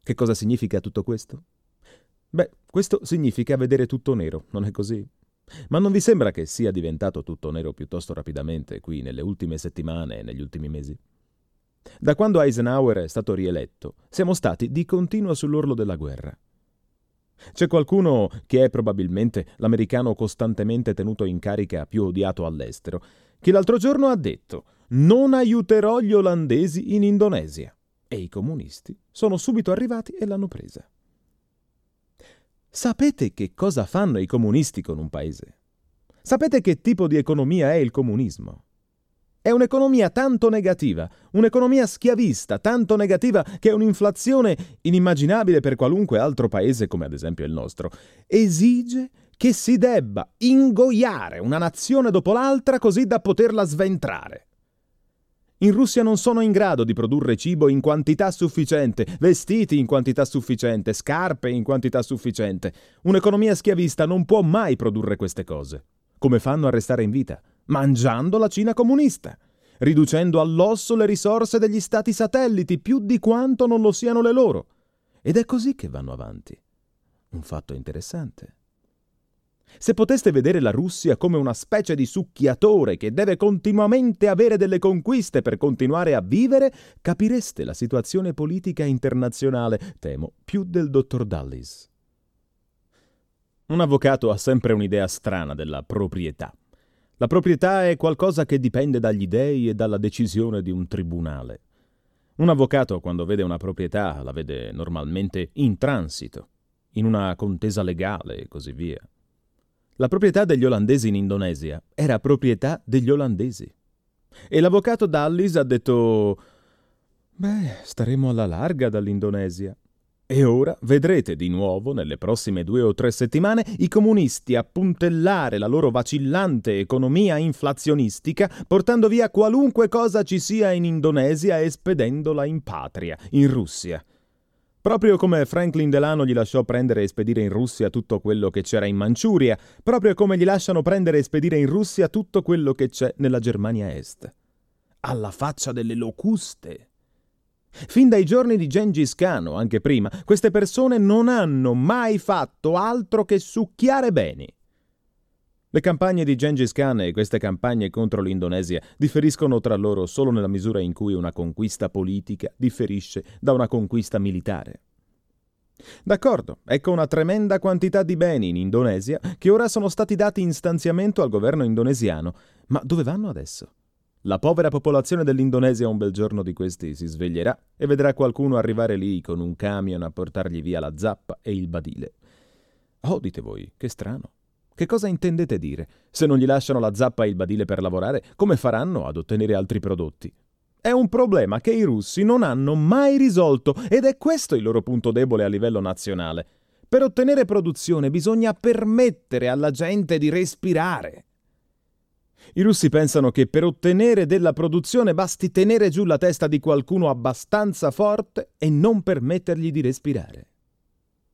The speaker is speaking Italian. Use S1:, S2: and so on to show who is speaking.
S1: Che cosa significa tutto questo? Beh, questo significa vedere tutto nero, non è così? Ma non vi sembra che sia diventato tutto nero piuttosto rapidamente qui nelle ultime settimane e negli ultimi mesi? Da quando Eisenhower è stato rieletto, siamo stati di continuo sull'orlo della guerra. C'è qualcuno che è probabilmente l'americano costantemente tenuto in carica più odiato all'estero, che l'altro giorno ha detto: «Non aiuterò gli olandesi in Indonesia». E i comunisti sono subito arrivati e l'hanno presa. Sapete che cosa fanno i comunisti con un paese? Sapete che tipo di economia è il comunismo? È un'economia tanto negativa, un'economia schiavista, tanto negativa che è un'inflazione inimmaginabile per qualunque altro paese come ad esempio il nostro. Esige che si debba ingoiare una nazione dopo l'altra così da poterla sventrare. In Russia non sono in grado di produrre cibo in quantità sufficiente, vestiti in quantità sufficiente, scarpe in quantità sufficiente. Un'economia schiavista non può mai produrre queste cose. Come fanno a restare in vita? Mangiando la Cina comunista, riducendo all'osso le risorse degli stati satelliti più di quanto non lo siano le loro. Ed è così che vanno avanti. Un fatto interessante. Se poteste vedere la Russia come una specie di succhiatore che deve continuamente avere delle conquiste per continuare a vivere, capireste la situazione politica internazionale, temo, più del dottor Dulles. Un avvocato ha sempre un'idea strana della proprietà. La proprietà è qualcosa che dipende dagli dèi e dalla decisione di un tribunale. Un avvocato, quando vede una proprietà, la vede normalmente in transito, in una contesa legale e così via. La proprietà degli olandesi in Indonesia era proprietà degli olandesi. E l'avvocato Dulles ha detto: «Beh, staremo alla larga dall'Indonesia». E ora vedrete di nuovo, nelle prossime 2 o 3 settimane, i comunisti appuntellare la loro vacillante economia inflazionistica, portando via qualunque cosa ci sia in Indonesia e spedendola in patria, in Russia. Proprio come Franklin Delano gli lasciò prendere e spedire in Russia tutto quello che c'era in Manciuria, proprio come gli lasciano prendere e spedire in Russia tutto quello che c'è nella Germania Est. Alla faccia delle locuste! Fin dai giorni di Gengis Khan, o anche prima, queste persone non hanno mai fatto altro che succhiare beni. Le campagne di Gengis Khan e queste campagne contro l'Indonesia differiscono tra loro solo nella misura in cui una conquista politica differisce da una conquista militare. D'accordo, ecco una tremenda quantità di beni in Indonesia che ora sono stati dati in stanziamento al governo indonesiano, ma dove vanno adesso? La povera popolazione dell'Indonesia un bel giorno di questi si sveglierà e vedrà qualcuno arrivare lì con un camion a portargli via la zappa e il badile. Oh, dite voi, che strano. Che cosa intendete dire? Se non gli lasciano la zappa e il badile per lavorare, come faranno ad ottenere altri prodotti? È un problema che i russi non hanno mai risolto ed è questo il loro punto debole a livello nazionale. Per ottenere produzione bisogna permettere alla gente di respirare. I russi pensano che per ottenere della produzione basti tenere giù la testa di qualcuno abbastanza forte e non permettergli di respirare.